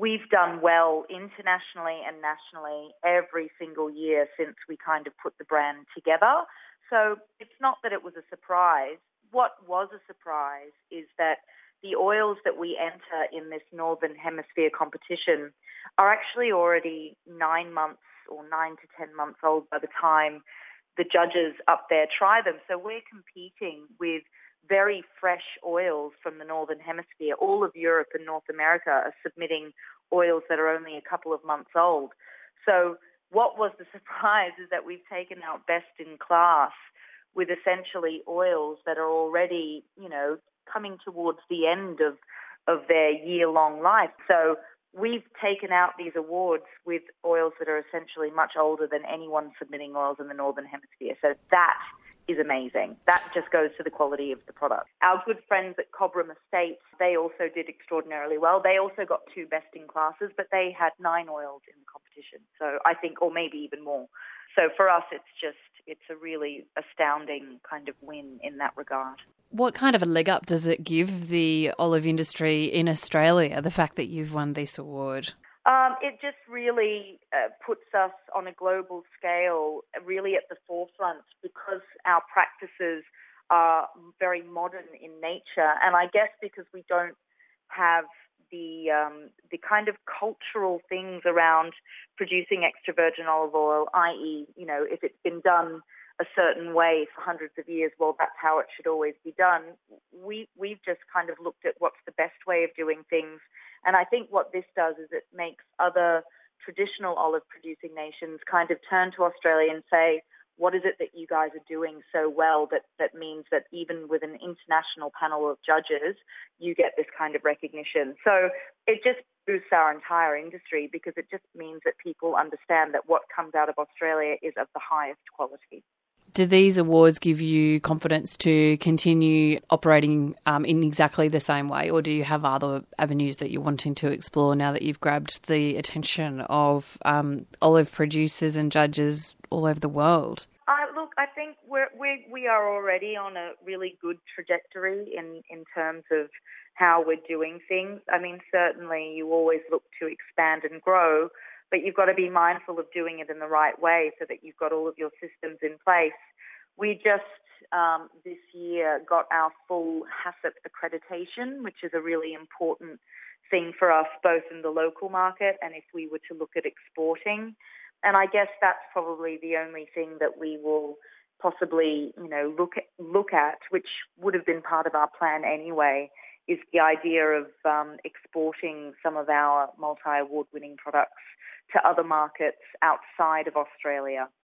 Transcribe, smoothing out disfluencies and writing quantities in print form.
we've done well internationally and nationally every single year since we kind of put the brand together. So it's not that it was a surprise. What was a surprise is that the oils that we enter in this Northern Hemisphere competition are actually already 9 months or 9 to 10 months old by the time the judges up there try them. So we're competing with very fresh oils from the Northern Hemisphere. All of Europe and North America are submitting oils that are only a couple of months old. So what was the surprise is that we've taken out best in class with essentially oils that are already, coming towards the end of their year-long life. So we've taken out these awards with oils that are essentially much older than anyone submitting oils in the Northern Hemisphere. So that is amazing. That just goes to the quality of the product. Our good friends at Cobram Estate, they also did extraordinarily well. They also got 2 best in classes, but they had 9 oils in the competition. So I think, or maybe even more. So for us, it's a really astounding kind of win in that regard. What kind of a leg up does it give the olive industry in Australia, the fact that you've won this award? It just really puts us on a global scale, really at the forefront, because our practices are very modern in nature. And I guess because we don't have the kind of cultural things around producing extra virgin olive oil, i.e., if it's been done a certain way for hundreds of years, well, that's how it should always be done. We've just kind of looked at what's the best way of doing things. And I think what this does is it makes other traditional olive-producing nations kind of turn to Australia and say, what is it that you guys are doing so well that means that even with an international panel of judges, you get this kind of recognition? So it just boosts our entire industry because it just means that people understand that what comes out of Australia is of the highest quality. Do these awards give you confidence to continue operating in exactly the same way, or do you have other avenues that you're wanting to explore now that you've grabbed the attention of olive producers and judges all over the world? Look, I think we are already on a really good trajectory in terms of how we're doing things. I mean, certainly you always look to expand and grow, but you've got to be mindful of doing it in the right way so that you've got all of your systems in place. We just this year got our full HACCP accreditation, which is a really important thing for us, both in the local market and if we were to look at exporting. And I guess that's probably the only thing that we will possibly, look at, which would have been part of our plan anyway, is the idea of exporting some of our multi-award winning products to other markets outside of Australia.